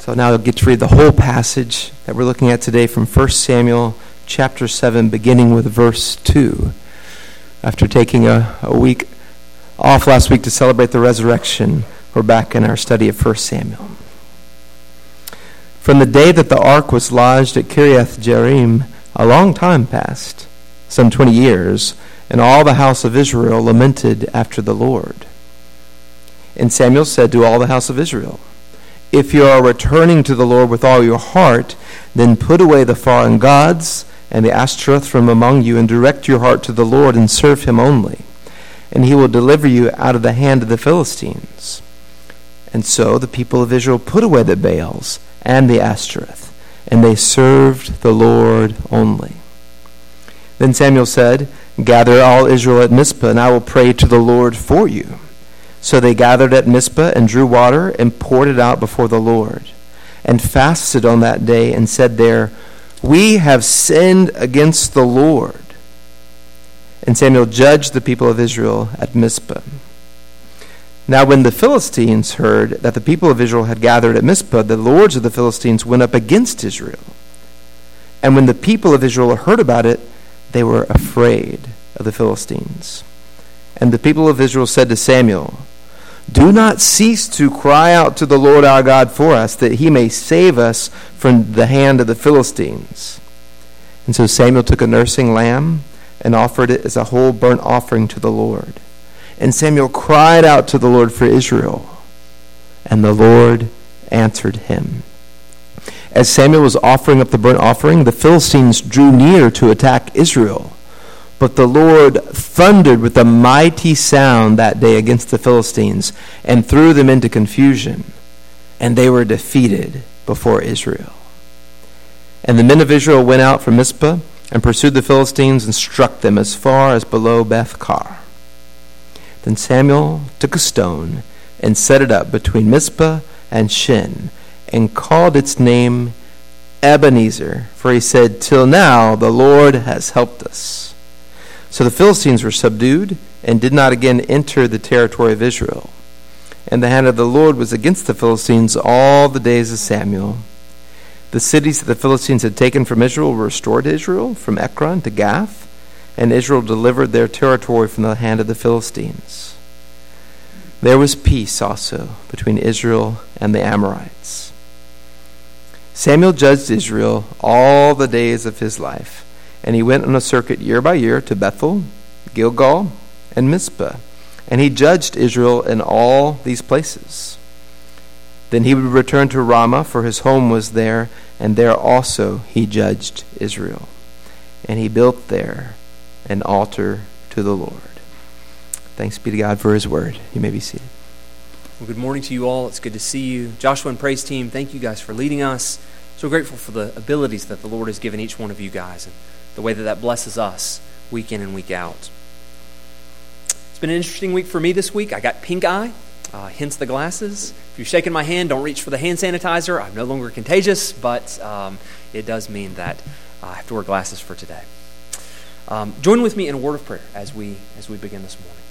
So now I'll get to read the whole passage that we're looking at today from 1 Samuel chapter 7, beginning with verse 2. After taking a week off last week to celebrate the resurrection, we're back in our study of 1 Samuel. From the day that the ark was lodged at Kiriath Jearim, a long time passed, some 20 years, and all the house of Israel lamented after the Lord. And Samuel said to all the house of Israel, "If you are returning to the Lord with all your heart, then put away the foreign gods and the Ashtoreth from among you, and direct your heart to the Lord and serve him only. And he will deliver you out of the hand of the Philistines." And so the people of Israel put away the Baals and the Ashtoreth, and they served the Lord only. Then Samuel said, "Gather all Israel at Mizpah, and I will pray to the Lord for you." So they gathered at Mizpah and drew water and poured it out before the Lord, and fasted on that day and said there, "We have sinned against the Lord." And Samuel judged the people of Israel at Mizpah. Now when the Philistines heard that the people of Israel had gathered at Mizpah, the lords of the Philistines went up against Israel. And when the people of Israel heard about it, they were afraid of the Philistines. And the people of Israel said to Samuel, "Do not cease to cry out to the Lord our God for us, that he may save us from the hand of the Philistines." And so Samuel took a nursing lamb and offered it as a whole burnt offering to the Lord. And Samuel cried out to the Lord for Israel, and the Lord answered him. As Samuel was offering up the burnt offering, the Philistines drew near to attack Israel. But the Lord thundered with a mighty sound that day against the Philistines and threw them into confusion, and they were defeated before Israel. And the men of Israel went out from Mizpah and pursued the Philistines and struck them as far as below Beth-kar. Then Samuel took a stone and set it up between Mizpah and Shin and called its name Ebenezer, for he said, "Till now the Lord has helped us." So the Philistines were subdued and did not again enter the territory of Israel. And the hand of the Lord was against the Philistines all the days of Samuel. The cities that the Philistines had taken from Israel were restored to Israel, from Ekron to Gath, and Israel delivered their territory from the hand of the Philistines. There was peace also between Israel and the Amorites. Samuel judged Israel all the days of his life. And he went on a circuit year by year to Bethel, Gilgal, and Mizpah. And he judged Israel in all these places. Then he would return to Ramah, for his home was there, and there also he judged Israel. And he built there an altar to the Lord. Thanks be to God for his word. You may be seated. Well, good morning to you all. It's good to see you. Joshua and praise team, thank you guys for leading us. So grateful for the abilities that the Lord has given each one of you guys, and the way that blesses us week in and week out. It's been an interesting week for me this week. I got pink eye, hence the glasses. If you're shaking my hand, don't reach for the hand sanitizer. I'm no longer contagious, but it does mean that I have to wear glasses for today. Join with me in a word of prayer as we begin this morning.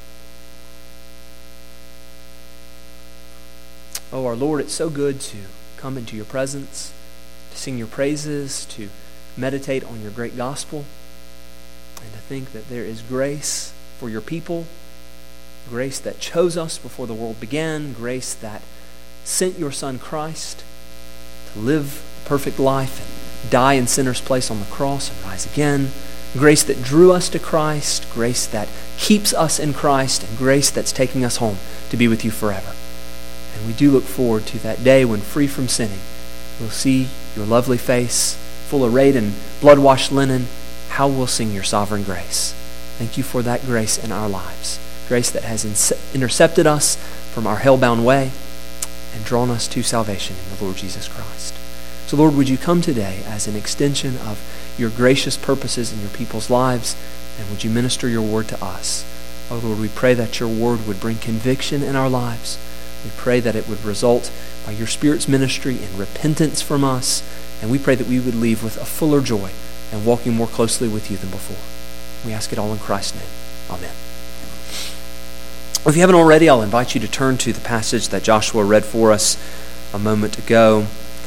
Oh, our Lord, it's so good to come into your presence, to sing your praises, to meditate on your great gospel, and to think that there is grace for your people, grace that chose us before the world began, grace that sent your Son Christ to live a perfect life and die in sinners' place on the cross and rise again, grace that drew us to Christ, grace that keeps us in Christ, and grace that's taking us home to be with you forever. And we do look forward to that day when, free from sinning, we'll see your lovely face, full arrayed in blood-washed linen. How we'll sing your sovereign grace. Thank you for that grace in our lives. Grace that has intercepted us from our hell-bound way and drawn us to salvation in the Lord Jesus Christ. So Lord, would you come today as an extension of your gracious purposes in your people's lives, and would you minister your word to us? Oh Lord, we pray that your word would bring conviction in our lives. We pray that it would result by your Spirit's ministry in repentance from us, and we pray that we would leave with a fuller joy and walking more closely with you than before. We ask it all in Christ's name. Amen. If you haven't already, I'll invite you to turn to the passage that Joshua read for us a moment ago.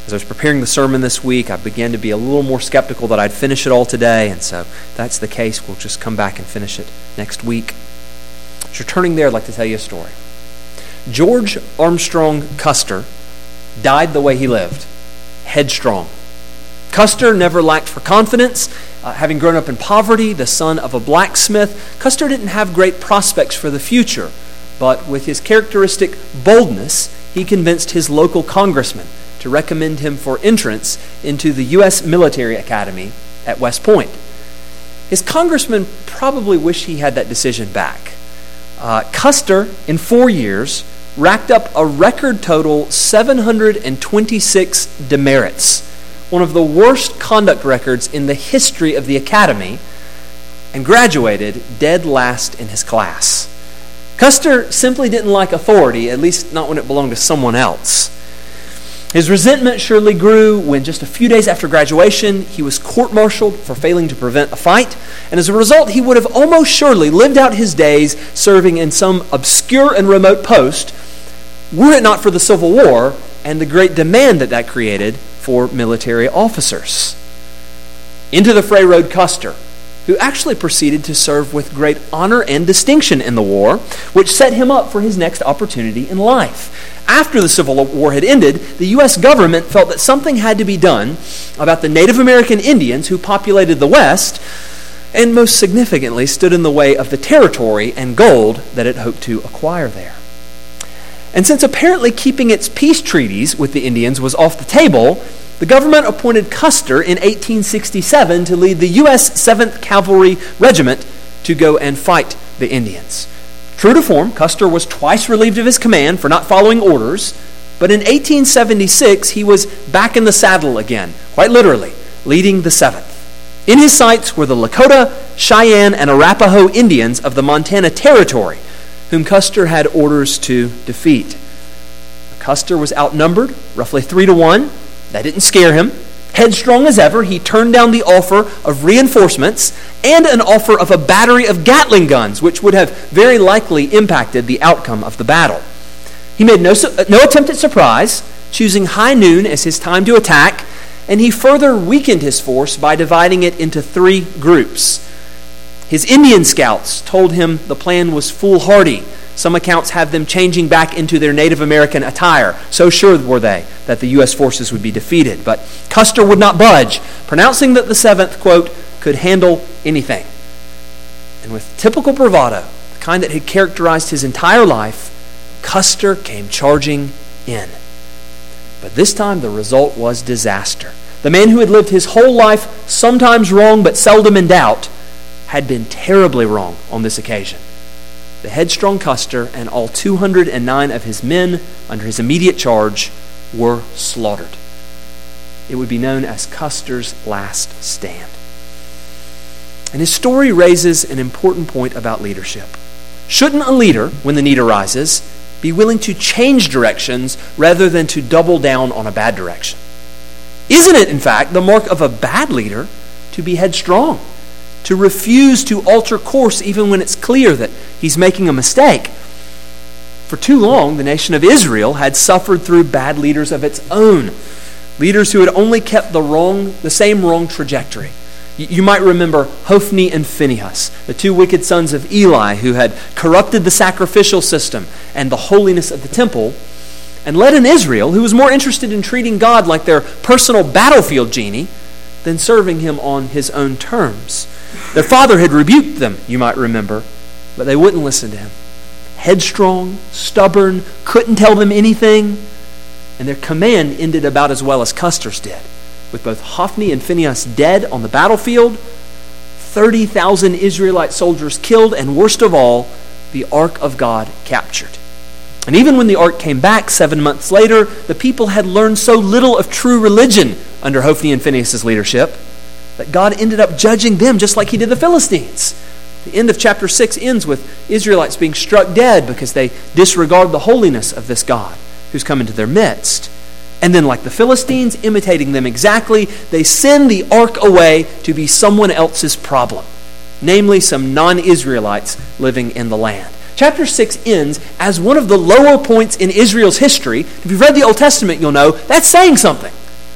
As I was preparing the sermon this week, I began to be a little more skeptical that I'd finish it all today, and so if that's the case, we'll just come back and finish it next week. As you're turning there, I'd like to tell you a story. George Armstrong Custer died the way he lived, headstrong. Custer never lacked for confidence. Having grown up in poverty, the son of a blacksmith, Custer didn't have great prospects for the future, but with his characteristic boldness, he convinced his local congressman to recommend him for entrance into the U.S. Military Academy at West Point. His congressman probably wished he had that decision back. Custer, in 4 years, racked up a record total 726 demerits, one of the worst conduct records in the history of the academy, and graduated dead last in his class. Custer simply didn't like authority, at least not when it belonged to someone else. His resentment surely grew when just a few days after graduation, he was court-martialed for failing to prevent a fight, and as a result, he would have almost surely lived out his days serving in some obscure and remote post, were it not for the Civil War and the great demand that created for military officers. Into the fray rode Custer, who actually proceeded to serve with great honor and distinction in the war, which set him up for his next opportunity in life. After the Civil War had ended, the U.S. government felt that something had to be done about the Native American Indians who populated the West and most significantly stood in the way of the territory and gold that it hoped to acquire there. And since apparently keeping its peace treaties with the Indians was off the table, the government appointed Custer in 1867 to lead the U.S. 7th Cavalry Regiment to go and fight the Indians. True to form, Custer was twice relieved of his command for not following orders, but in 1876 he was back in the saddle again, quite literally, leading the 7th. In his sights were the Lakota, Cheyenne, and Arapaho Indians of the Montana Territory, whom Custer had orders to defeat. Custer was outnumbered, roughly 3-1. That didn't scare him. Headstrong as ever, he turned down the offer of reinforcements and an offer of a battery of Gatling guns, which would have very likely impacted the outcome of the battle. He made no attempt at surprise, choosing high noon as his time to attack, and he further weakened his force by dividing it into 3 groups. His Indian scouts told him the plan was foolhardy. Some accounts have them changing back into their Native American attire. So sure were they that the U.S. forces would be defeated. But Custer would not budge, pronouncing that the 7th, quote, could handle anything. And with typical bravado, the kind that had characterized his entire life, Custer came charging in. But this time the result was disaster. The man who had lived his whole life, sometimes wrong but seldom in doubt, had been terribly wrong on this occasion. The headstrong Custer and all 209 of his men under his immediate charge were slaughtered. It would be known as Custer's last stand. And his story raises an important point about leadership. Shouldn't a leader, when the need arises, be willing to change directions rather than to double down on a bad direction? Isn't it, in fact, the mark of a bad leader to be headstrong, to refuse to alter course even when it's clear that he's making a mistake? For too long, the nation of Israel had suffered through bad leaders of its own, leaders who had only kept the same wrong trajectory. You might remember Hophni and Phinehas, the 2 wicked sons of Eli who had corrupted the sacrificial system and the holiness of the temple, and led an Israel who was more interested in treating God like their personal battlefield genie than serving him on his own terms. Their father had rebuked them, you might remember, but they wouldn't listen to him. Headstrong, stubborn, couldn't tell them anything, and their command ended about as well as Custer's did, with both Hophni and Phinehas dead on the battlefield, 30,000 Israelite soldiers killed, and worst of all, the Ark of God captured. And even when the Ark came back 7 months later, the people had learned so little of true religion under Hophni and Phinehas' leadership that God ended up judging them just like he did the Philistines. The end of chapter 6 ends with Israelites being struck dead because they disregard the holiness of this God who's come into their midst. And then, like the Philistines, imitating them exactly, they send the ark away to be someone else's problem, namely some non-Israelites living in the land. Chapter 6 ends as one of the lower points in Israel's history. If you've read the Old Testament, you'll know that's saying something.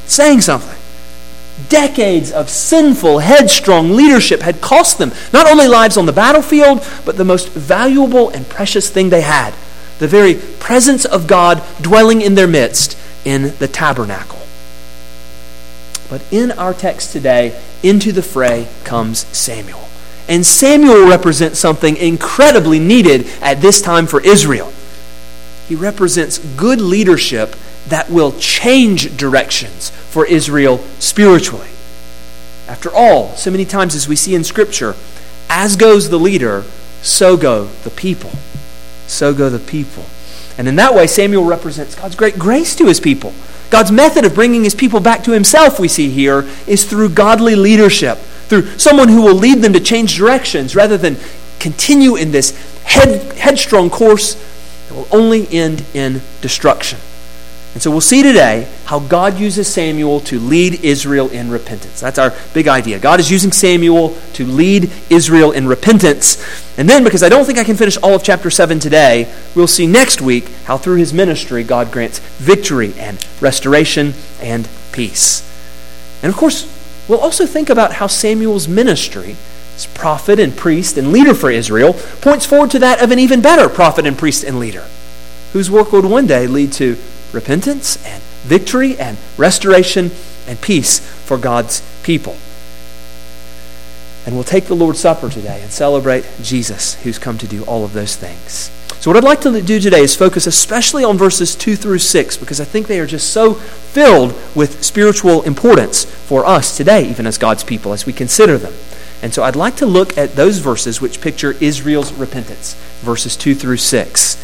saying something. Decades of sinful, headstrong leadership had cost them not only lives on the battlefield, but the most valuable and precious thing they had, the very presence of God dwelling in their midst in the tabernacle. But in our text today, into the fray comes Samuel. And Samuel represents something incredibly needed at this time for Israel. He represents good leadership that will change directions for Israel spiritually. After all, so many times as we see in Scripture, as goes the leader, so go the people. So go the people. And in that way, Samuel represents God's great grace to his people. God's method of bringing his people back to himself, we see here, is through godly leadership, through someone who will lead them to change directions rather than continue in this headstrong course that will only end in destruction. And so we'll see today how God uses Samuel to lead Israel in repentance. That's our big idea. God is using Samuel to lead Israel in repentance. And then, because I don't think I can finish all of chapter 7 today, we'll see next week how through his ministry God grants victory and restoration and peace. And of course, we'll also think about how Samuel's ministry as prophet and priest and leader for Israel points forward to that of an even better prophet and priest and leader, whose work would one day lead to repentance and victory and restoration and peace for God's people. And we'll take the Lord's Supper today and celebrate Jesus, who's come to do all of those things. So what I'd like to do today is focus especially on verses 2 through 6, because I think they are just so filled with spiritual importance for us today, even as God's people, as we consider them. And so I'd like to look at those verses which picture Israel's repentance, verses 2 through 6.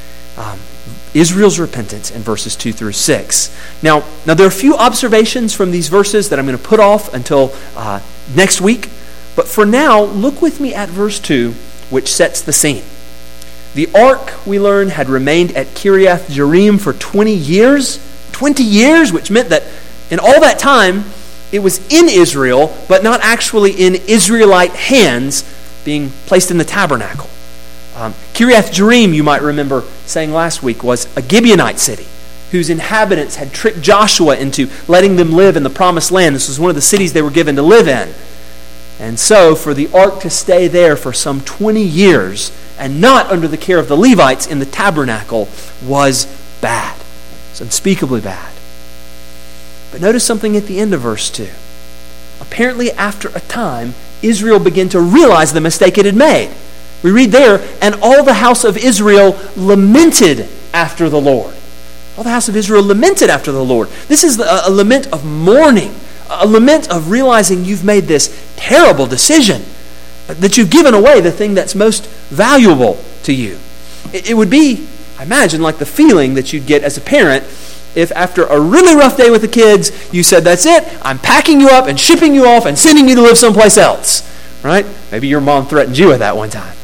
Israel's repentance in verses 2 through 6. Now there are a few observations from these verses that I'm going to put off until next week. But for now, look with me at verse 2, which sets the scene. The ark, we learn, had remained at Kiriath Jearim for 20 years. 20 years, which meant that in all that time, it was in Israel, but not actually in Israelite hands, being placed in the tabernacle. Kiriath Jearim, you might remember saying last week, was a Gibeonite city whose inhabitants had tricked Joshua into letting them live in the promised land. This was one of the cities they were given to live in. And so for the ark to stay there for some 20 years and not under the care of the Levites in the tabernacle was bad. It's unspeakably bad. But notice something at the end of verse 2. Apparently after a time, Israel began to realize the mistake it had made. We read there, and all the house of Israel lamented after the Lord. All the house of Israel lamented after the Lord. This is a lament of mourning, a lament of realizing you've made this terrible decision, that you've given away the thing that's most valuable to you. It would be, I imagine, like the feeling that you'd get as a parent if after a really rough day with the kids, you said, that's it, I'm packing you up and shipping you off and sending you to live someplace else. Right? Maybe your mom threatened you with that one time.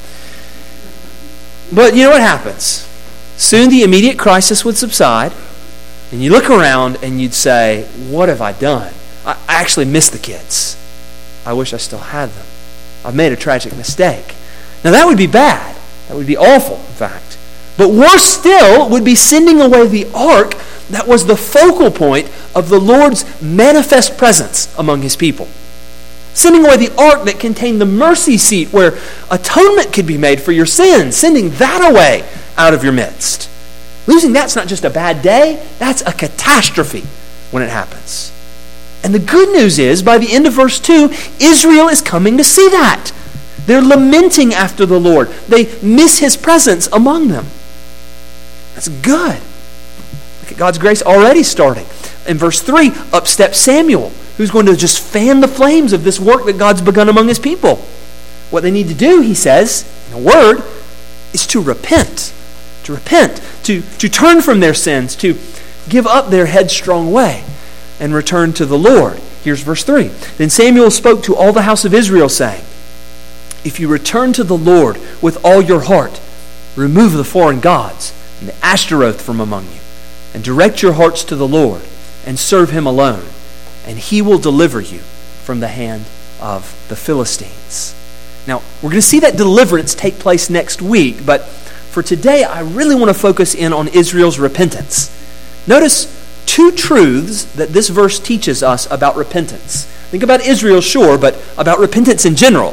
But you know what happens? Soon the immediate crisis would subside, and you look around and you'd say, what have I done? I actually miss the kids. I wish I still had them. I've made a tragic mistake. Now that would be bad. That would be awful, in fact. But worse still would be sending away the ark that was the focal point of the Lord's manifest presence among his people. Sending away the ark that contained the mercy seat where atonement could be made for your sins. Sending that away out of your midst. Losing that's not just a bad day, that's a catastrophe when it happens. And the good news is, by the end of verse 2, Israel is coming to see that. They're lamenting after the Lord. They miss his presence among them. That's good. Look at God's grace already starting. In verse 3, up steps Samuel, who's going to just fan the flames of this work that God's begun among his people. What they need to do, he says, in a word, is to repent. To repent. To turn from their sins. To give up their headstrong way and return to the Lord. Here's verse 3. Then Samuel spoke to all the house of Israel, saying, if you return to the Lord with all your heart, remove the foreign gods and the Ashtaroth from among you, and direct your hearts to the Lord, and serve him alone, and he will deliver you from the hand of the Philistines. Now, we're going to see that deliverance take place next week, but for today, I really want to focus in on Israel's repentance. Notice two truths that this verse teaches us about repentance. Think about Israel, sure, but about repentance in general.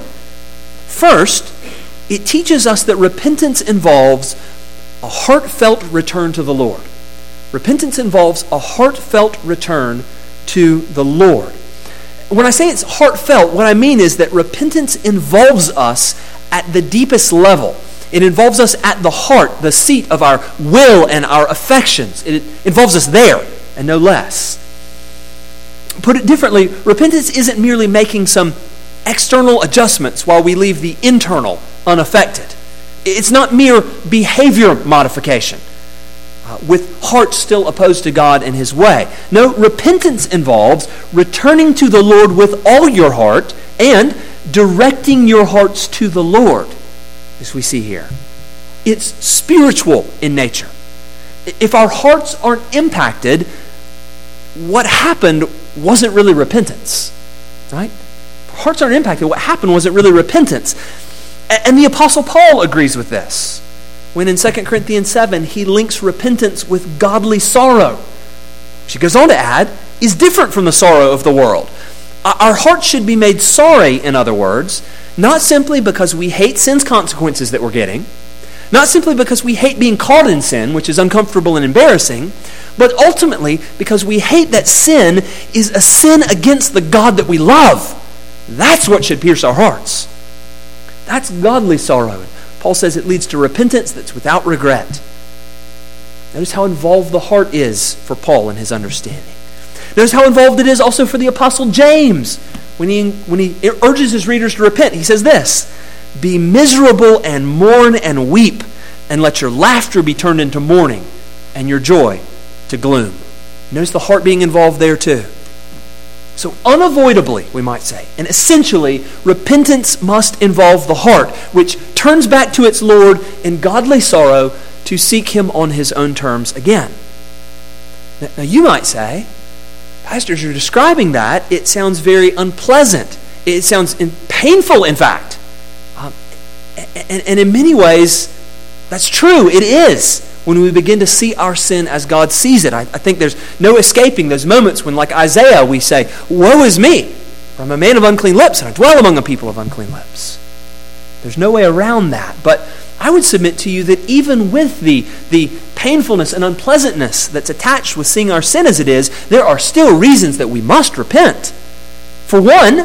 First, it teaches us that repentance involves a heartfelt return to the Lord. Repentance involves a heartfelt return to the Lord. When I say it's heartfelt, what I mean is that repentance involves us at the deepest level. It involves us at the heart, the seat of our will and our affections. It involves us there and no less. Put it differently, repentance isn't merely making some external adjustments while we leave the internal unaffected. It's not mere behavior modification with hearts still opposed to God and His way. No, repentance involves returning to the Lord with all your heart and directing your hearts to the Lord, as we see here. It's spiritual in nature. If our hearts aren't impacted, what happened wasn't really repentance, right? If our hearts aren't impacted, what happened wasn't really repentance. And the Apostle Paul agrees with this when in 2 Corinthians 7 he links repentance with godly sorrow, which he goes on to add is different from the sorrow of the world. Our hearts should be made sorry, in other words, not simply because we hate sin's consequences that we're getting, not simply because we hate being caught in sin, which is uncomfortable and embarrassing, but ultimately because we hate that sin is a sin against the God that we love. That's what should pierce our hearts. That's godly sorrow. Paul says it leads to repentance that's without regret. Notice how involved the heart is for Paul in his understanding. Notice how involved it is also for the Apostle James when he urges his readers to repent. He says this, "Be miserable and mourn and weep, and let your laughter be turned into mourning and your joy to gloom." Notice the heart being involved there too. So unavoidably, we might say, and essentially, repentance must involve the heart, which turns back to its Lord in godly sorrow to seek Him on His own terms again. Now you might say, Pastor, as you're describing that, it sounds very unpleasant. It sounds painful, in fact. And in many ways, that's true. It is. When we begin to see our sin as God sees it. I think there's no escaping those moments when, like Isaiah, we say, "Woe is me, for I'm a man of unclean lips, and I dwell among a people of unclean lips." There's no way around that. But I would submit to you that even with the painfulness and unpleasantness that's attached with seeing our sin as it is, there are still reasons that we must repent. For one,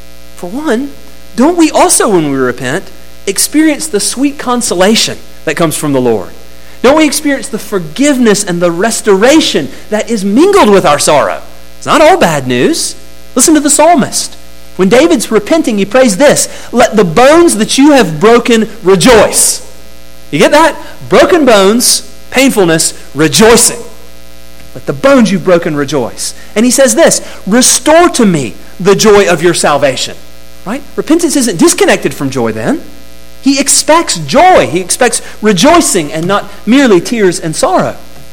don't we also, when we repent, experience the sweet consolation that comes from the Lord? Don't we experience the forgiveness and the restoration that is mingled with our sorrow? It's not all bad news. Listen to the psalmist. When David's repenting, he prays this, "Let the bones that you have broken rejoice." You get that? Broken bones, painfulness, rejoicing. Let the bones you've broken rejoice. And he says this, "Restore to me the joy of your salvation." Right? Repentance isn't disconnected from joy then. He expects joy. He expects rejoicing and not merely tears and sorrow.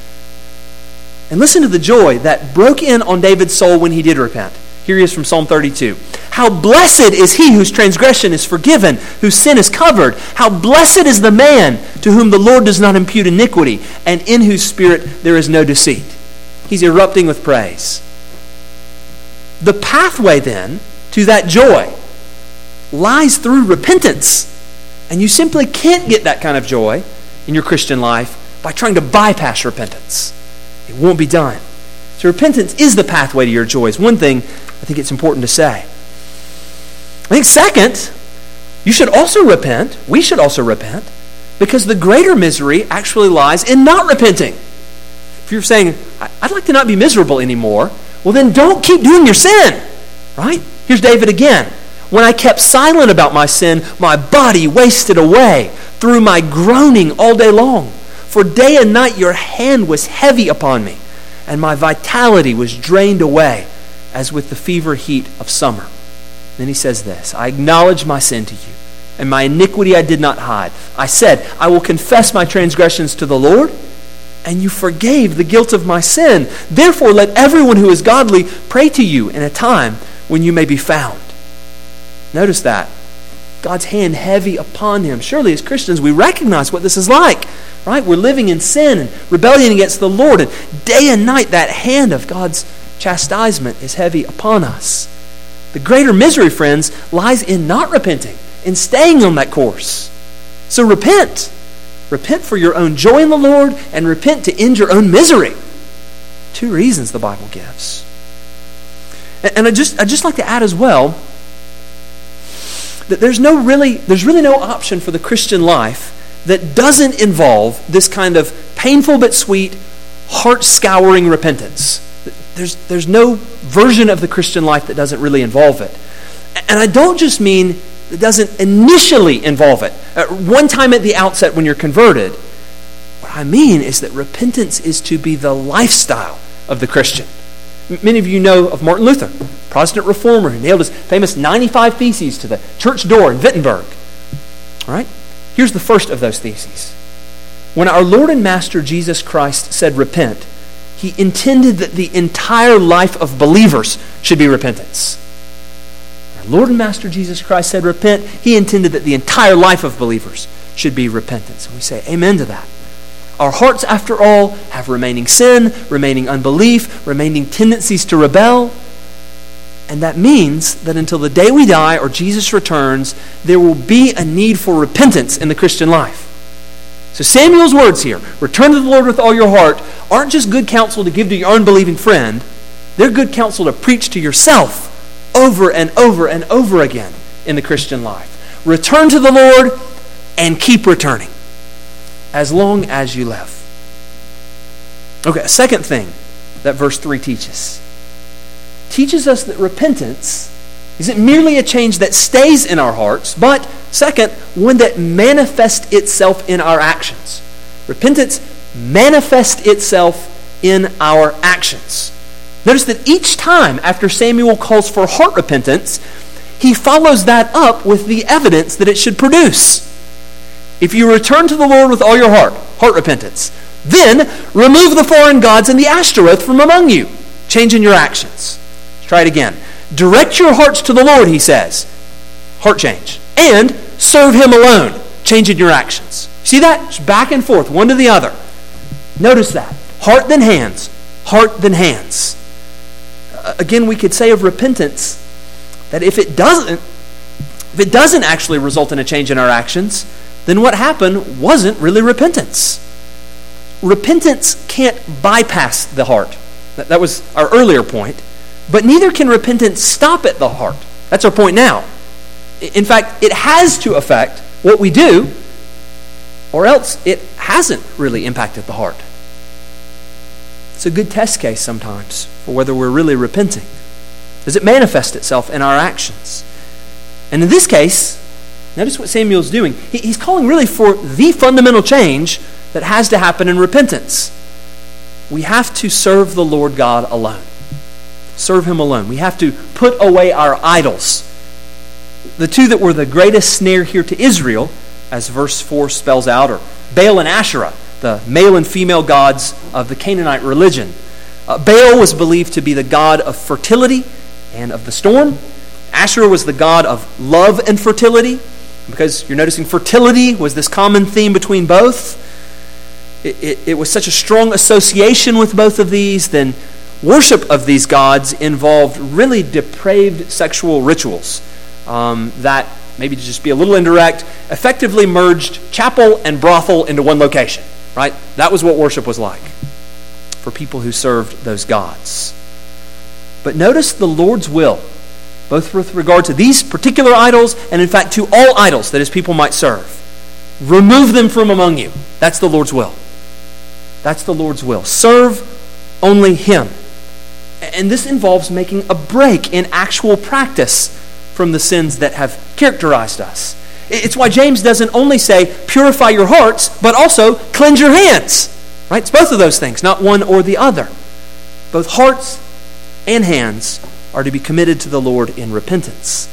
And listen to the joy that broke in on David's soul when he did repent. Here he is from Psalm 32. "How blessed is he whose transgression is forgiven, whose sin is covered. How blessed is the man to whom the Lord does not impute iniquity, and in whose spirit there is no deceit." He's erupting with praise. The pathway then to that joy lies through repentance. And you simply can't get that kind of joy in your Christian life by trying to bypass repentance. It won't be done. So repentance is the pathway to your joy. Is one thing I think it's important to say. I think second, you should also repent. We should also repent because the greater misery actually lies in not repenting. If you're saying, "I'd like to not be miserable anymore," well then don't keep doing your sin. Right? Here's David again. "When I kept silent about my sin, my body wasted away through my groaning all day long. For day and night your hand was heavy upon me, and my vitality was drained away as with the fever heat of summer." Then he says this, "I acknowledge my sin to you, and my iniquity I did not hide. I said, I will confess my transgressions to the Lord, and you forgave the guilt of my sin. Therefore let everyone who is godly pray to you in a time when you may be found." Notice that. God's hand heavy upon him. Surely as Christians we recognize what this is like, right? We're living in sin and rebellion against the Lord, and day and night that hand of God's chastisement is heavy upon us. The greater misery, friends, lies in not repenting, in staying on that course. So repent. Repent for your own joy in the Lord, and repent to end your own misery. 2 reasons the Bible gives. And I'd just like to add as well that there's really no option for the Christian life that doesn't involve this kind of painful but sweet, heart-scouring repentance. There's no version of the Christian life that doesn't really involve it. And I don't just mean it doesn't initially involve it. One time at the outset when you're converted. What I mean is that repentance is to be the lifestyle of the Christian. Many of you know of Martin Luther, Protestant reformer who nailed his famous 95 Theses to the church door in Wittenberg. All right? Here's the first of those theses. When our Lord and Master Jesus Christ said repent, he intended that the entire life of believers should be repentance. Our Lord and Master Jesus Christ said repent, he intended that the entire life of believers should be repentance. And we say amen to that. Our hearts, after all, have remaining sin, remaining unbelief, remaining tendencies to rebel. And that means that until the day we die or Jesus returns, there will be a need for repentance in the Christian life. So Samuel's words here, return to the Lord with all your heart, aren't just good counsel to give to your unbelieving friend. They're good counsel to preach to yourself over and over and over again in the Christian life. Return to the Lord and keep returning as long as you live. Okay, a second thing that verse 3 teaches us that repentance isn't merely a change that stays in our hearts, but second, one that manifests itself in our actions. Repentance manifests itself in our actions. Notice that each time after Samuel calls for heart repentance, he follows that up with the evidence that it should produce. If you return to the Lord with all your heart repentance, then remove the foreign gods and the Ashtaroth from among you. Change in your actions. Let's try it again. Direct your hearts to the Lord, he says. Heart change. And serve him alone. Change in your actions. See that? It's back and forth, one to the other. Notice that. Heart then hands. Heart then hands. Again, we could say of repentance that if it doesn't actually result in a change in our actions, then what happened wasn't really repentance. Repentance can't bypass the heart. That was our earlier point. But neither can repentance stop at the heart. That's our point now. In fact, it has to affect what we do, or else it hasn't really impacted the heart. It's a good test case sometimes for whether we're really repenting. Does it manifest itself in our actions? And in this case, notice what Samuel's doing. He's calling really for the fundamental change that has to happen in repentance. We have to serve the Lord God alone. Serve him alone. We have to put away our idols. The two that were the greatest snare here to Israel, as verse 4 spells out, are Baal and Asherah, the male and female gods of the Canaanite religion. Baal was believed to be the god of fertility and of the storm. Asherah was the god of love and fertility. Because you're noticing fertility was this common theme between both. It was such a strong association with both of these, then worship of these gods involved really depraved sexual rituals that, maybe to just be a little indirect, effectively merged chapel and brothel into one location. Right? That was what worship was like for people who served those gods. But notice the Lord's will, both with regard to these particular idols and in fact to all idols that his people might serve. Remove them from among you. That's the Lord's will. That's the Lord's will. Serve only him. And this involves making a break in actual practice from the sins that have characterized us. It's why James doesn't only say purify your hearts, but also cleanse your hands. Right? It's both of those things, not one or the other. Both hearts and hands are to be committed to the Lord in repentance.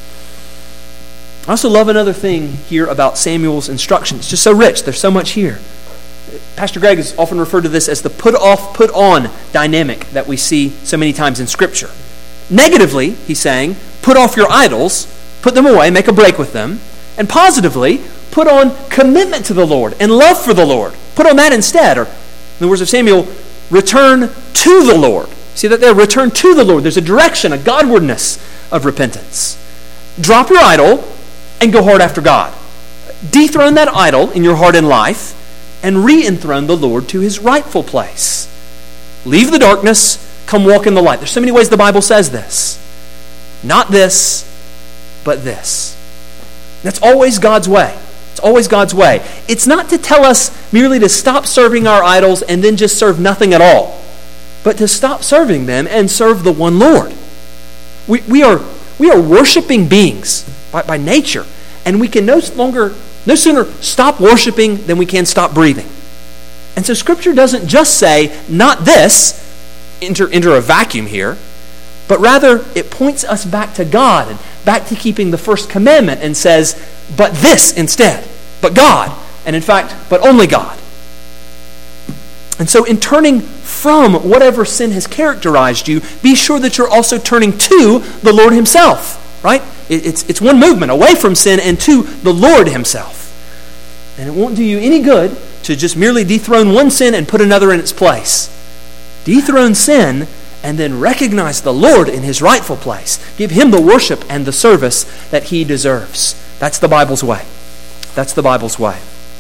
I also love another thing here about Samuel's instruction. It's just so rich. There's so much here. Pastor Greg has often referred to this as the put off, put on dynamic that we see so many times in Scripture. Negatively, he's saying, put off your idols, put them away, make a break with them, and positively put on commitment to the Lord and love for the Lord. Put on that instead. Or, in the words of Samuel, return to the Lord. See that there? Return to the Lord. There's a direction, a Godwardness of repentance. Drop your idol and go hard after God. Dethrone that idol in your heart and life and re-enthrone the Lord to his rightful place. Leave the darkness, come walk in the light. There's so many ways the Bible says this. Not this, but this. That's always God's way. It's always God's way. It's not to tell us merely to stop serving our idols and then just serve nothing at all, but to stop serving them and serve the one Lord. We are worshiping beings by nature, and we can no sooner stop worshiping than we can stop breathing. And so Scripture doesn't just say, not this, enter a vacuum here, but rather it points us back to God and back to keeping the first commandment and says, but this instead, but God, and in fact, but only God. And so in turning from whatever sin has characterized you, be sure that you're also turning to the Lord himself, right? It's one movement away from sin and to the Lord himself. And it won't do you any good to just merely dethrone one sin and put another in its place. Dethrone sin and then recognize the Lord in his rightful place. Give him the worship and the service that he deserves. That's the Bible's way. That's the Bible's way.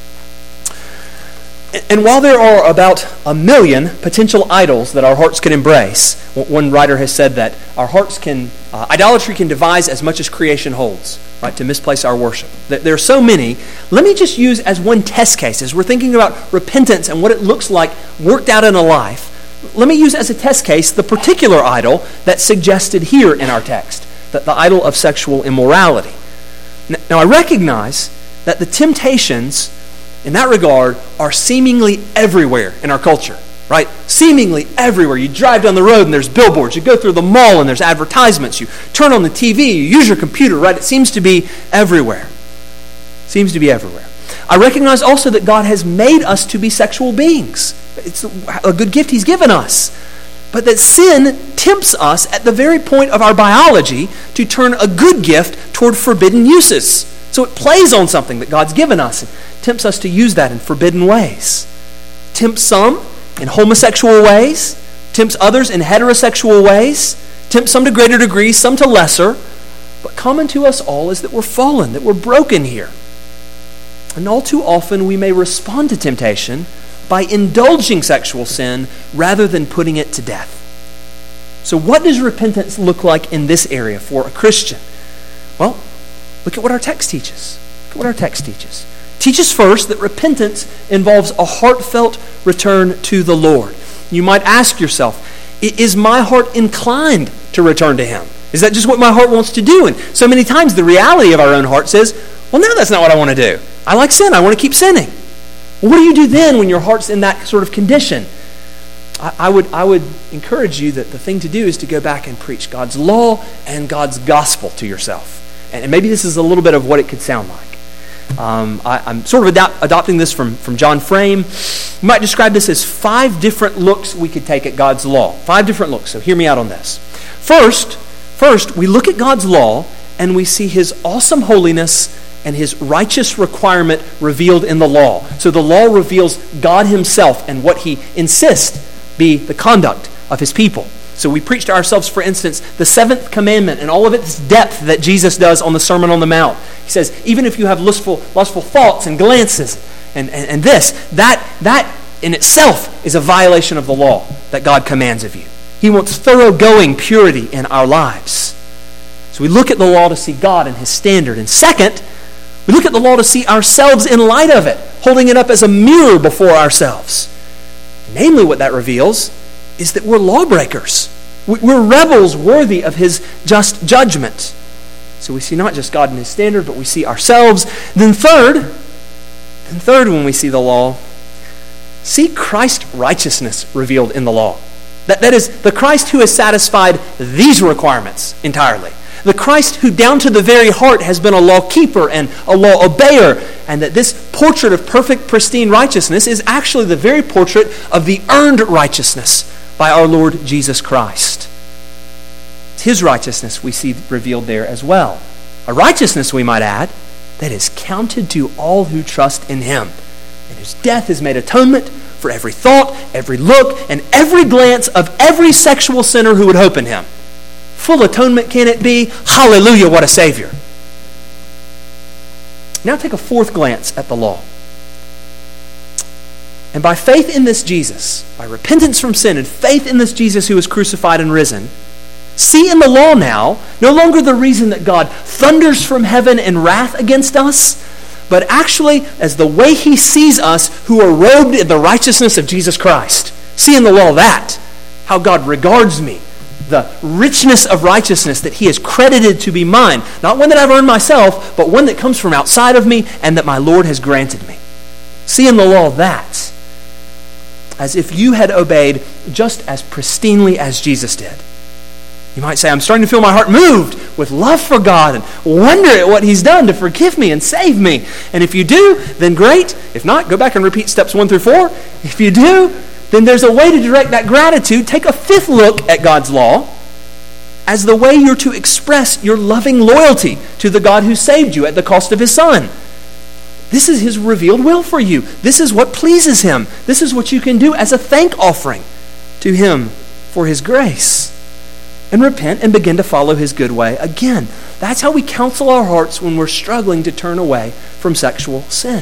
And while there are about 1 million potential idols that our hearts can embrace, one writer has said that our hearts can, idolatry can devise as much as creation holds, right, to misplace our worship. There are so many. Let me just use as one test case, as we're thinking about repentance and what it looks like worked out in a life, let me use as a test case the particular idol that's suggested here in our text, the idol of sexual immorality. Now I recognize that the temptations in that regard are seemingly everywhere in our culture, right? Seemingly everywhere. You drive down the road and there's billboards. You go through the mall and there's advertisements. You turn on the TV, you use your computer, right? It seems to be everywhere. Seems to be everywhere. I recognize also that God has made us to be sexual beings. It's a good gift he's given us. But that sin tempts us at the very point of our biology to turn a good gift toward forbidden uses. So it plays on something that God's given us and tempts us to use that in forbidden ways. Tempts some in homosexual ways, tempts others in heterosexual ways, tempts some to greater degrees, some to lesser. But common to us all is that we're fallen, that we're broken here. And all too often we may respond to temptation by indulging sexual sin rather than putting it to death. So what does repentance look like in this area for a Christian? Well, look at what our text teaches. Look at what our text teaches. Teaches first that repentance involves a heartfelt return to the Lord. You might ask yourself, is my heart inclined to return to him? Is that just what my heart wants to do? And so many times the reality of our own heart says, well, no, that's not what I want to do. I like sin. I want to keep sinning. Well, what do you do then when your heart's in that sort of condition? I would encourage you that the thing to do is to go back and preach God's law and God's gospel to yourself. And maybe this is a little bit of what it could sound like. I'm sort of adopting this from John Frame. We might describe this as 5 different looks we could take at God's law. 5 different looks, so hear me out on this. First, we look at God's law and we see his awesome holiness and his righteous requirement revealed in the law. So the law reveals God himself and what he insists be the conduct of his people. So we preach to ourselves, for instance, the 7th commandment and all of its depth that Jesus does on the Sermon on the Mount. He says, even if you have lustful thoughts and glances and that in itself is a violation of the law that God commands of you. He wants thoroughgoing purity in our lives. So we look at the law to see God and his standard. And second, we look at the law to see ourselves in light of it, holding it up as a mirror before ourselves. Namely, what that reveals is that we're lawbreakers. We're rebels worthy of his just judgment. So we see not just God and his standard, but we see ourselves. Then third, when we see the law, see Christ's righteousness revealed in the law. That is, the Christ who has satisfied these requirements entirely. The Christ who down to the very heart has been a law keeper and a law obeyer, and that this portrait of perfect, pristine righteousness is actually the very portrait of the earned righteousness by our Lord Jesus Christ. It's his righteousness we see revealed there as well. a righteousness, we might add, that is counted to all who trust in him, and whose death has made atonement for every thought, every look, and every glance of every sexual sinner who would hope in him. Full atonement can it be? Hallelujah, what a Savior. Now take a fourth glance at the law. And by faith in this Jesus, by repentance from sin and faith in this Jesus who was crucified and risen, see in the law now no longer the reason that God thunders from heaven in wrath against us, but actually as the way he sees us who are robed in the righteousness of Jesus Christ. See in the law that, how God regards me, the richness of righteousness that he has credited to be mine, not one that I've earned myself, but one that comes from outside of me and that my Lord has granted me. See in the law that, as if you had obeyed just as pristinely as Jesus did. You might say, I'm starting to feel my heart moved with love for God and wonder at what he's done to forgive me and save me. And if you do, then great. If not, go back and repeat steps 1 through 4. If you do, then there's a way to direct that gratitude. Take a fifth look at God's law as the way you're to express your loving loyalty to the God who saved you at the cost of his Son. This is his revealed will for you. This is what pleases him. This is what you can do as a thank offering to him for his grace. And repent and begin to follow his good way again. That's how we counsel our hearts when we're struggling to turn away from sexual sin.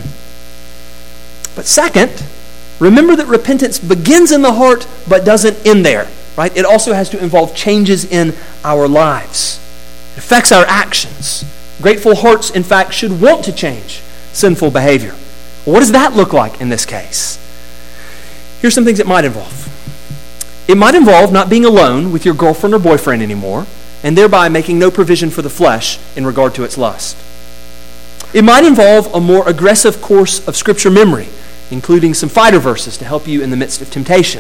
But second, remember that repentance begins in the heart but doesn't end there. Right? It also has to involve changes in our lives. It affects our actions. Grateful hearts, in fact, should want to change sinful behavior. Well, what does that look like in this case? Here's some things it might involve. It might involve not being alone with your girlfriend or boyfriend anymore, and thereby making no provision for the flesh in regard to its lust. It might involve a more aggressive course of Scripture memory, including some fighter verses to help you in the midst of temptation.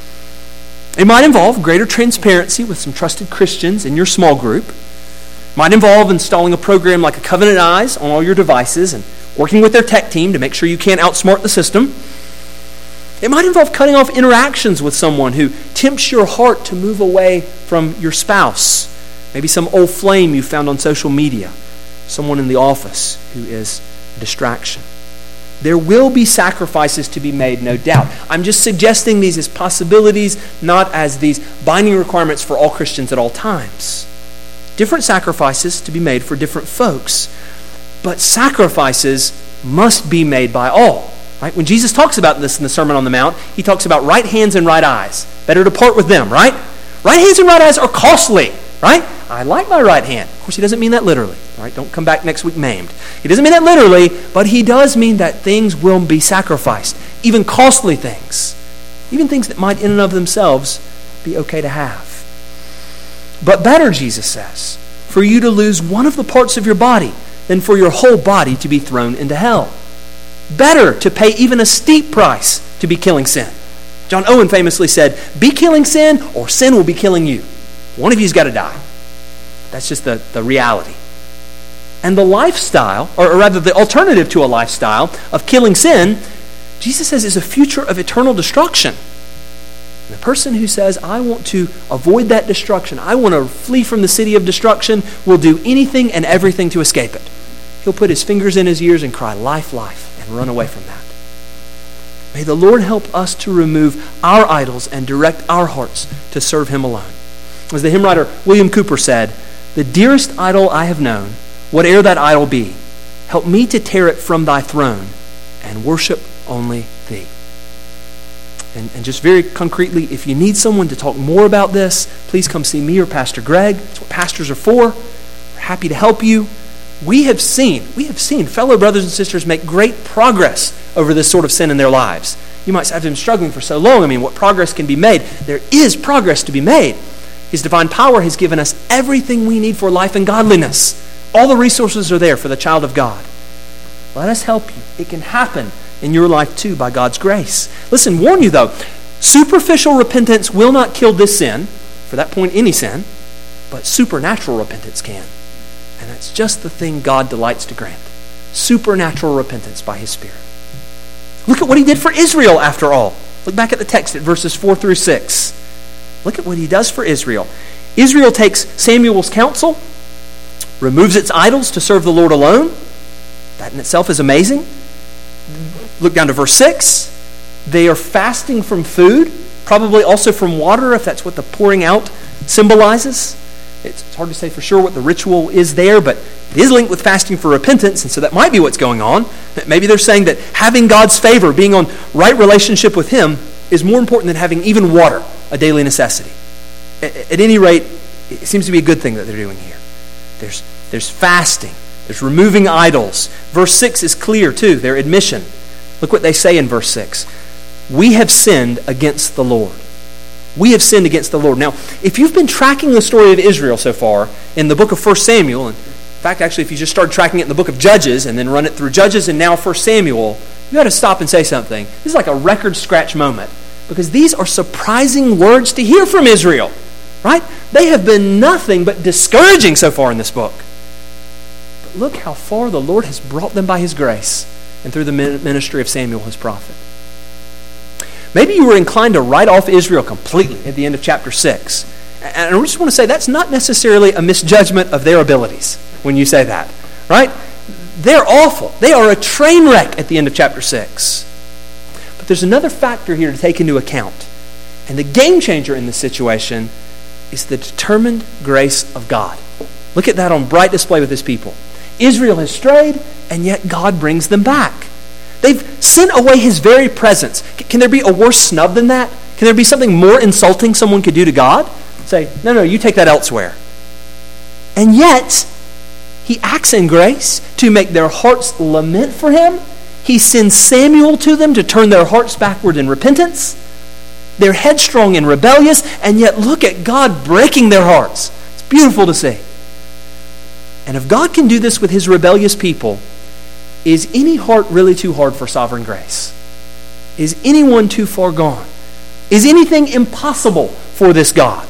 It might involve greater transparency with some trusted Christians in your small group. It might involve installing a program like a Covenant Eyes on all your devices and working with their tech team to make sure you can't outsmart the system. It might involve cutting off interactions with someone who tempts your heart to move away from your spouse. Maybe some old flame you found on social media. Someone in the office who is a distraction. There will be sacrifices to be made, no doubt. I'm just suggesting these as possibilities, not as these binding requirements for all Christians at all times. Different sacrifices to be made for different folks, but sacrifices must be made by all. Right? When Jesus talks about this in the Sermon on the Mount, he talks about right hands and right eyes. Better to part with them, right? Right hands and right eyes are costly, right? I like my right hand. Of course, he doesn't mean that literally. All right? Don't come back next week maimed. He doesn't mean that literally, but he does mean that things will be sacrificed, even costly things, even things that might in and of themselves be okay to have. But better, Jesus says, for you to lose one of the parts of your body than for your whole body to be thrown into hell. Better to pay even a steep price to be killing sin. John Owen famously said, be killing sin or sin will be killing you. One of you's got to die. That's just the reality. And the lifestyle, or rather the alternative to a lifestyle of killing sin, Jesus says is a future of eternal destruction. And the person who says, I want to avoid that destruction, I want to flee from the city of destruction, will do anything and everything to escape it. He'll put his fingers in his ears and cry, life, life, and run away from that. May the Lord help us to remove our idols and direct our hearts to serve him alone. As the hymn writer William Cooper said, the dearest idol I have known, whate'er that idol be, help me to tear it from thy throne and worship only thee. And just very concretely, if you need someone to talk more about this, please come see me or Pastor Greg. That's what pastors are for. We're happy to help you. We have seen fellow brothers and sisters make great progress over this sort of sin in their lives. You might say, I've been struggling for so long. I mean, what progress can be made? There is progress to be made. His divine power has given us everything we need for life and godliness. All the resources are there for the child of God. Let us help you. It can happen in your life too by God's grace. Listen, warn you though, superficial repentance will not kill this sin, for that point any sin, but supernatural repentance can. And that's just the thing God delights to grant. Supernatural repentance by his Spirit. Look at what he did for Israel after all. Look back at the text at verses 4 through 6. Look at what he does for Israel. Israel takes Samuel's counsel, removes its idols to serve the Lord alone. That in itself is amazing. Look down to verse 6. They are fasting from food, probably also from water, if that's what the pouring out symbolizes. It's hard to say for sure what the ritual is there, but it is linked with fasting for repentance, and so that might be what's going on. Maybe they're saying that having God's favor, being on right relationship with Him, is more important than having even water, a daily necessity. At any rate, it seems to be a good thing that they're doing here. There's fasting. There's removing idols. Verse 6 is clear too, their admission. Look what they say in verse 6. We have sinned against the Lord. We have sinned against the Lord. Now, if you've been tracking the story of Israel so far in the book of 1 Samuel, and in fact, actually, if you just started tracking it in the book of Judges and then run it through Judges and now 1 Samuel, you got to stop and say something. This is like a record scratch moment because these are surprising words to hear from Israel, right? They have been nothing but discouraging so far in this book. But look how far the Lord has brought them by His grace and through the ministry of Samuel, His prophet. Maybe you were inclined to write off Israel completely at the end of chapter 6. And I just want to say that's not necessarily a misjudgment of their abilities when you say that, right? They're awful. They are a train wreck at the end of chapter 6. But there's another factor here to take into account. And the game changer in this situation is the determined grace of God. Look at that on bright display with His people. Israel has strayed, and yet God brings them back. They've sent away His very presence. Can there be a worse snub than that? Can there be something more insulting someone could do to God? Say, no, you take that elsewhere. And yet, He acts in grace to make their hearts lament for Him. He sends Samuel to them to turn their hearts backward in repentance. They're headstrong and rebellious, and yet look at God breaking their hearts. It's beautiful to see. And if God can do this with His rebellious people, is any heart really too hard for sovereign grace? Is anyone too far gone? Is anything impossible for this God?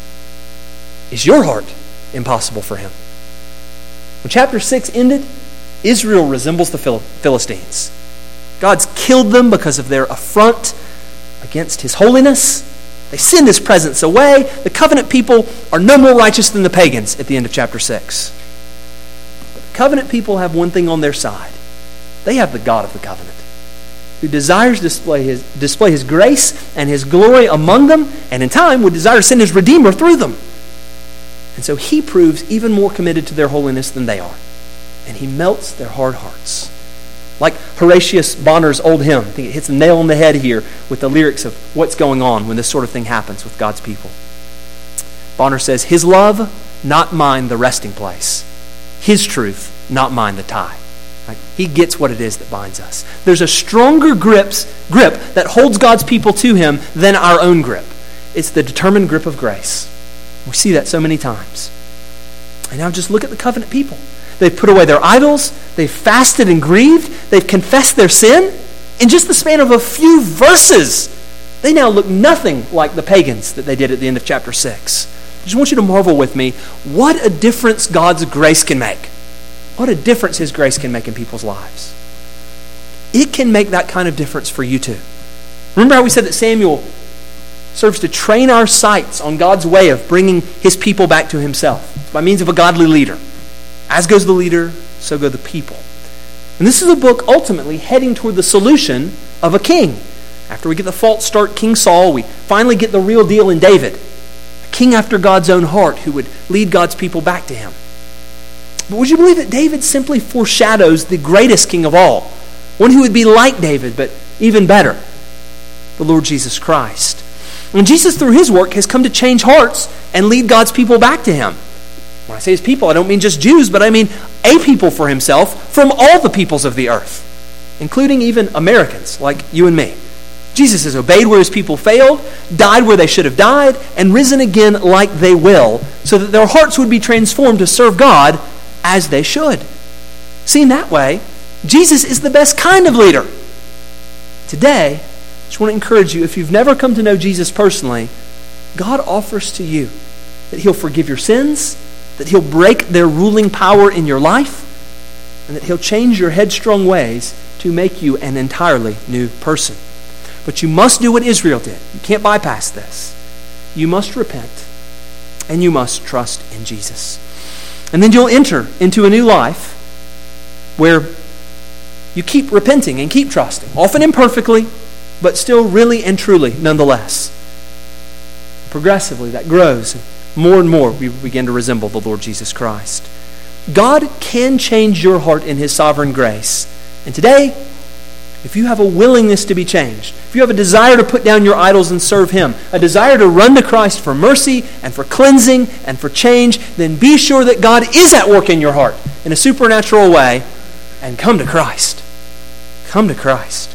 Is your heart impossible for Him? When chapter 6 ended, Israel resembles the Philistines. God's killed them because of their affront against His holiness. They send His presence away. The covenant people are no more righteous than the pagans at the end of chapter 6. But the covenant people have one thing on their side. They have the God of the covenant, who desires to display His grace and His glory among them, and in time would desire to send His Redeemer through them. And so He proves even more committed to their holiness than they are. And He melts their hard hearts. Like Horatius Bonner's old hymn, I think it hits the nail on the head here with the lyrics of what's going on when this sort of thing happens with God's people. Bonner says, His love, not mine the resting place. His truth, not mine the tie. Right? He gets what it is that binds us. There's a stronger grip that holds God's people to Him than our own grip. It's the determined grip of grace. We see that so many times. And now just look at the covenant people. They've put away their idols. They've fasted and grieved. They've confessed their sin. In just the span of a few verses, they now look nothing like the pagans that they did at the end of chapter 6. I just want you to marvel with me what a difference God's grace can make. What a difference His grace can make in people's lives. It can make that kind of difference for you too. Remember how we said that Samuel serves to train our sights on God's way of bringing His people back to Himself by means of a godly leader. As goes the leader, so go the people. And this is a book ultimately heading toward the solution of a king. After we get the false start, King Saul, we finally get the real deal in David. A king after God's own heart who would lead God's people back to Him. But would you believe that David simply foreshadows the greatest king of all? One who would be like David, but even better. The Lord Jesus Christ. And Jesus, through His work, has come to change hearts and lead God's people back to Him. When I say His people, I don't mean just Jews, but I mean a people for Himself from all the peoples of the earth, including even Americans like you and me. Jesus has obeyed where His people failed, died where they should have died, and risen again like they will, so that their hearts would be transformed to serve God as they should. Seen that way, Jesus is the best kind of leader. Today, I just want to encourage you, if you've never come to know Jesus personally, God offers to you that He'll forgive your sins, that He'll break their ruling power in your life, and that He'll change your headstrong ways to make you an entirely new person. But you must do what Israel did. You can't bypass this. You must repent, and you must trust in Jesus. And then you'll enter into a new life where you keep repenting and keep trusting, often imperfectly, but still really and truly nonetheless. Progressively, that grows, and more we begin to resemble the Lord Jesus Christ. God can change your heart in His sovereign grace. And today, if you have a willingness to be changed, if you have a desire to put down your idols and serve Him, a desire to run to Christ for mercy and for cleansing and for change, then be sure that God is at work in your heart in a supernatural way, and come to Christ. Come to Christ.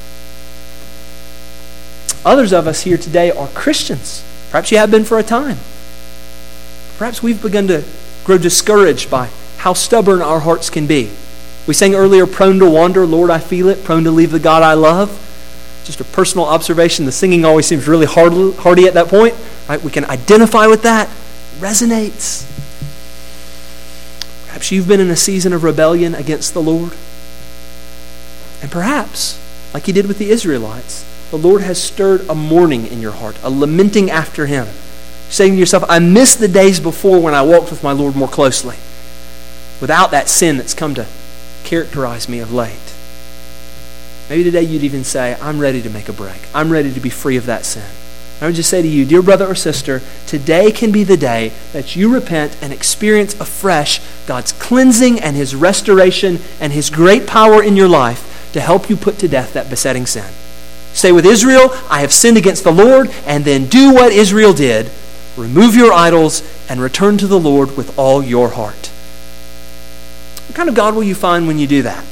Others of us here today are Christians. Perhaps you have been for a time. Perhaps we've begun to grow discouraged by how stubborn our hearts can be. We sang earlier, prone to wander, Lord, I feel it, prone to leave the God I love. Just a personal observation, the singing always seems really hearty at that point. Right? We can identify with that. It resonates. Perhaps you've been in a season of rebellion against the Lord. And perhaps, like He did with the Israelites, the Lord has stirred a mourning in your heart, a lamenting after Him. Saying to yourself, I miss the days before when I walked with my Lord more closely, without that sin that's come to characterize me of late. Maybe today you'd even say, I'm ready to make a break. I'm ready to be free of that sin. I would just say to you, dear brother or sister, today can be the day that you repent and experience afresh God's cleansing and His restoration and His great power in your life to help you put to death that besetting sin. Say with Israel, I have sinned against the Lord, and then do what Israel did. Remove your idols and return to the Lord with all your heart. What kind of God will you find when you do that?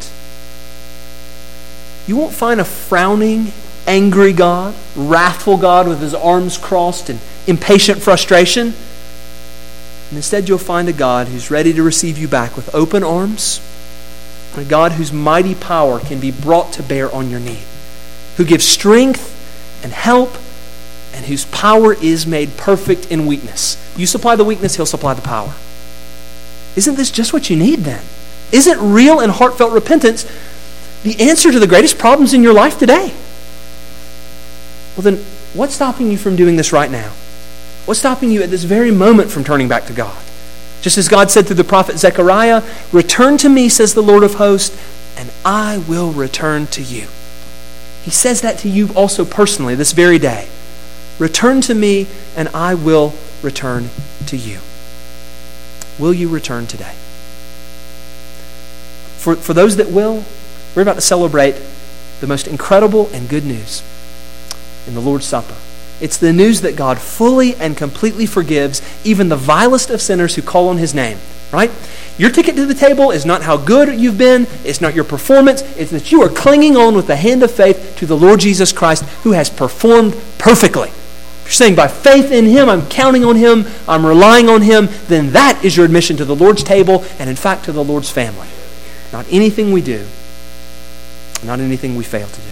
You won't find a frowning, angry God, wrathful God with His arms crossed in impatient frustration. And instead you'll find a God who's ready to receive you back with open arms, and a God whose mighty power can be brought to bear on your need, who gives strength and help, and whose power is made perfect in weakness. You supply the weakness, He'll supply the power. Isn't this just what you need then? Isn't real and heartfelt repentance the answer to the greatest problems in your life today? Well then, what's stopping you from doing this right now? What's stopping you at this very moment from turning back to God? Just as God said through the prophet Zechariah, return to me, says the Lord of hosts, and I will return to you. He says that to you also personally this very day. Return to me, and I will return to you. Will you return today? For those that will, we're about to celebrate the most incredible and good news in the Lord's Supper. It's the news that God fully and completely forgives even the vilest of sinners who call on His name, right? Your ticket to the table is not how good you've been. It's not your performance. It's that you are clinging on with the hand of faith to the Lord Jesus Christ, who has performed perfectly. If you're saying by faith in Him, I'm counting on Him, I'm relying on Him, then that is your admission to the Lord's table and in fact to the Lord's family. Not anything we do, not anything we fail to do.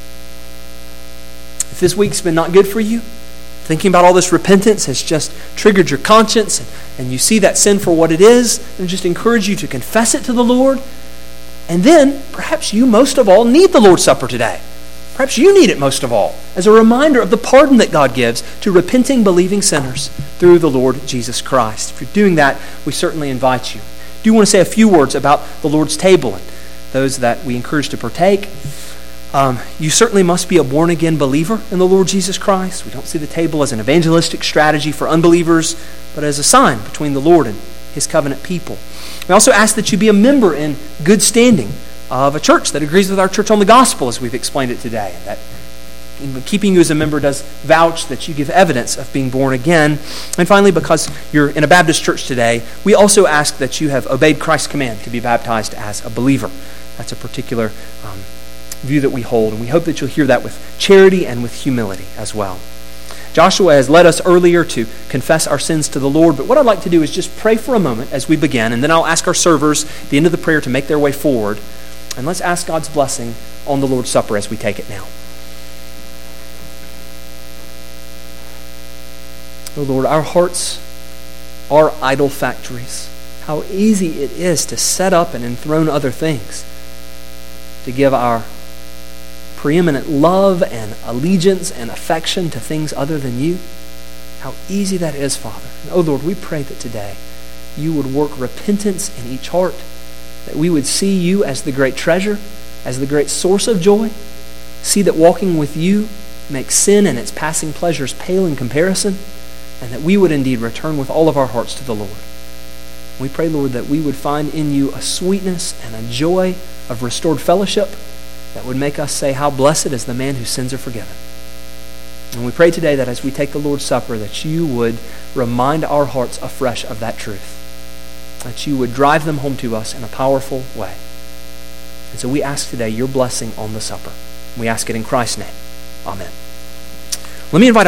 If this week's been not good for you, thinking about all this repentance has just triggered your conscience, and you see that sin for what it is, then just encourage you to confess it to the Lord. And then, perhaps you most of all need the Lord's Supper today. Perhaps you need it most of all, as a reminder of the pardon that God gives to repenting, believing sinners through the Lord Jesus Christ. If you're doing that, we certainly invite you. I do want to say a few words about the Lord's table and those that we encourage to partake. You certainly must be a born-again believer in the Lord Jesus Christ. We don't see the table as an evangelistic strategy for unbelievers, but as a sign between the Lord and His covenant people. We also ask that you be a member in good standing of a church that agrees with our church on the gospel, as we've explained it today. That keeping you as a member does vouch that you give evidence of being born again. And finally, because you're in a Baptist church today, we also ask that you have obeyed Christ's command to be baptized as a believer. That's a particular view that we hold, and we hope that you'll hear that with charity and with humility as well. Joshua has led us earlier to confess our sins to the Lord, but what I'd like to do is just pray for a moment as we begin, and then I'll ask our servers at the end of the prayer to make their way forward, and let's ask God's blessing on the Lord's Supper as we take it now. Oh Lord, our hearts are idol factories. How easy it is to set up and enthrone other things, to give our preeminent love and allegiance and affection to things other than you. How easy that is, Father. And oh Lord, we pray that today you would work repentance in each heart, that we would see you as the great treasure, as the great source of joy, see that walking with you makes sin and its passing pleasures pale in comparison, and that we would indeed return with all of our hearts to the Lord. We pray, Lord, that we would find in you a sweetness and a joy of restored fellowship that would make us say, how blessed is the man whose sins are forgiven. And we pray today that as we take the Lord's Supper, that you would remind our hearts afresh of that truth, that you would drive them home to us in a powerful way. And so we ask today your blessing on the supper. We ask it in Christ's name. Amen. Let me invite